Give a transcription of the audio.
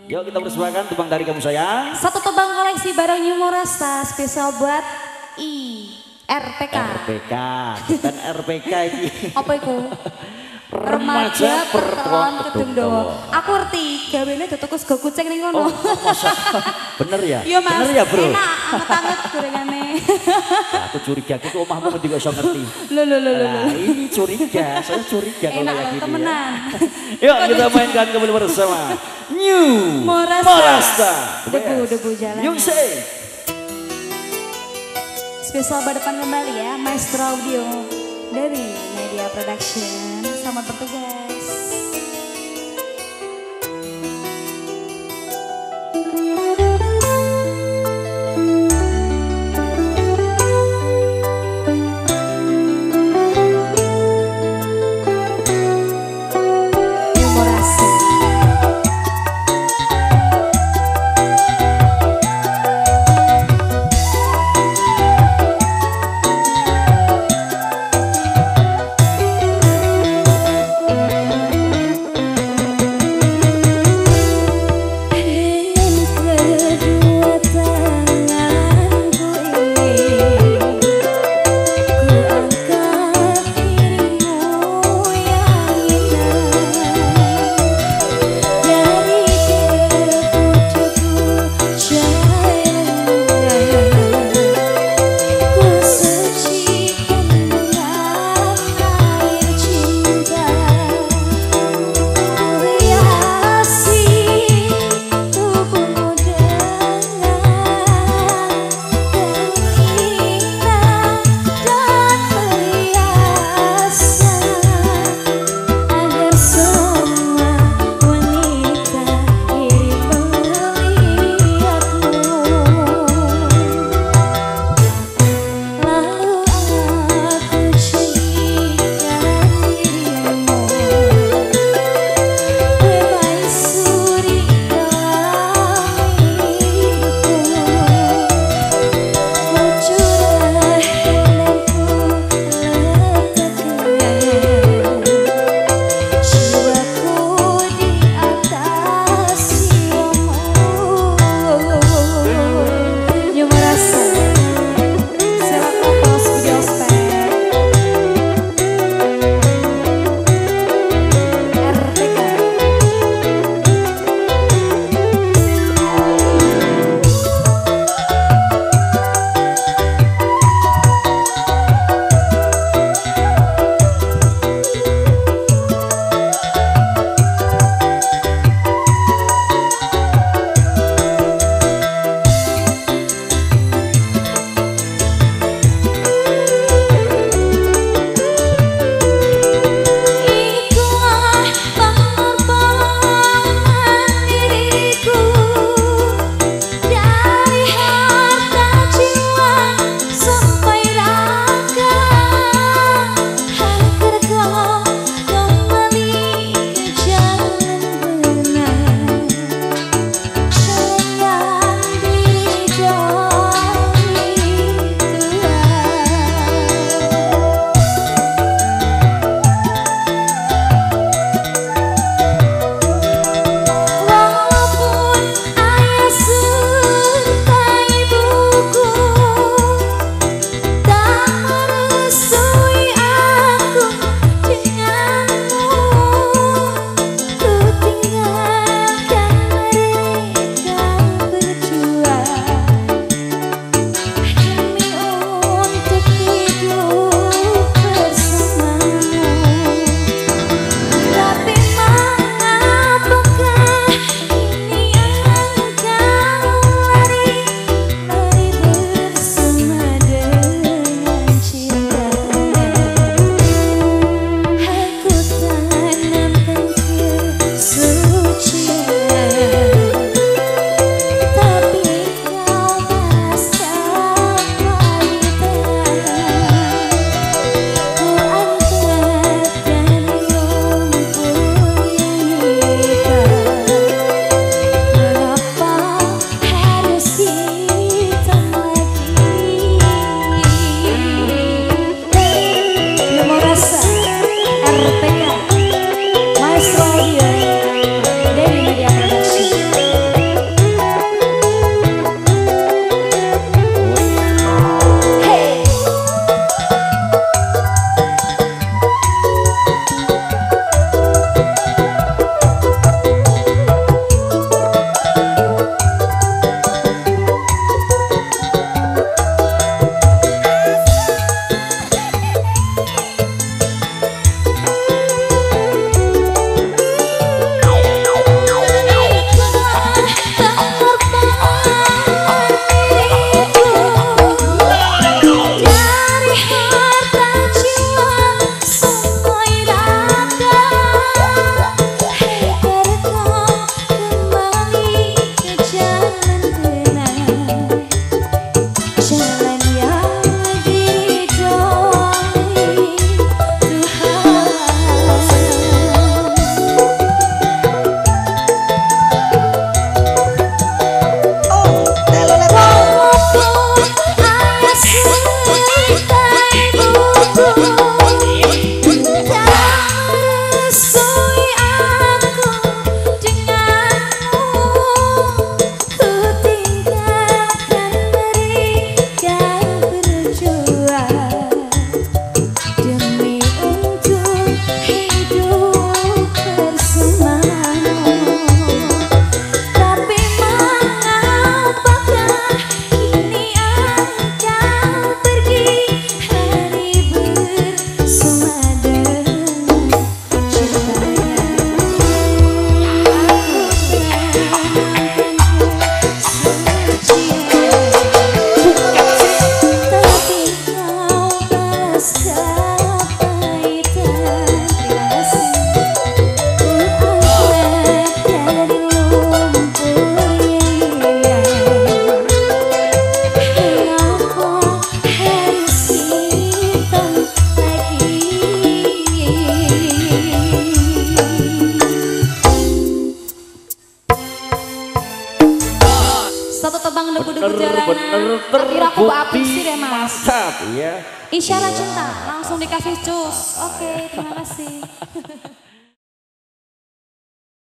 Yuk kita persembahkan tebang dari kamu sayang. Satu tebang koleksi barang New Morasta spesial buat RPK. RPK, bukan RPK ini. Apa itu? Remaja Pertuan Kedung Dawa. Aku ngerti, gawene dituku sego kucing ning ngono. Oh, bener ya? Iya Mas, bener ya bro? enak, anget-anget gorengane. Ya, aku curiga, aku omahmu mesti kok iso ngerti. Loh. Nah, ini curiga, saya curiga kalau Enak kayak loh, gini. temenan. Yuk kita mainkan kembali bersama New Morasta. Debu jalan. Yung say. Spesial depan kembali ya, Maestro Audio dari Media Production. Selamat bertugas. Satu tebang debu-debu jalanan. Bener Kira aku apik sih deh mas. Mantap ya. Isyarat cinta langsung dikasih cus. Oke, terima kasih.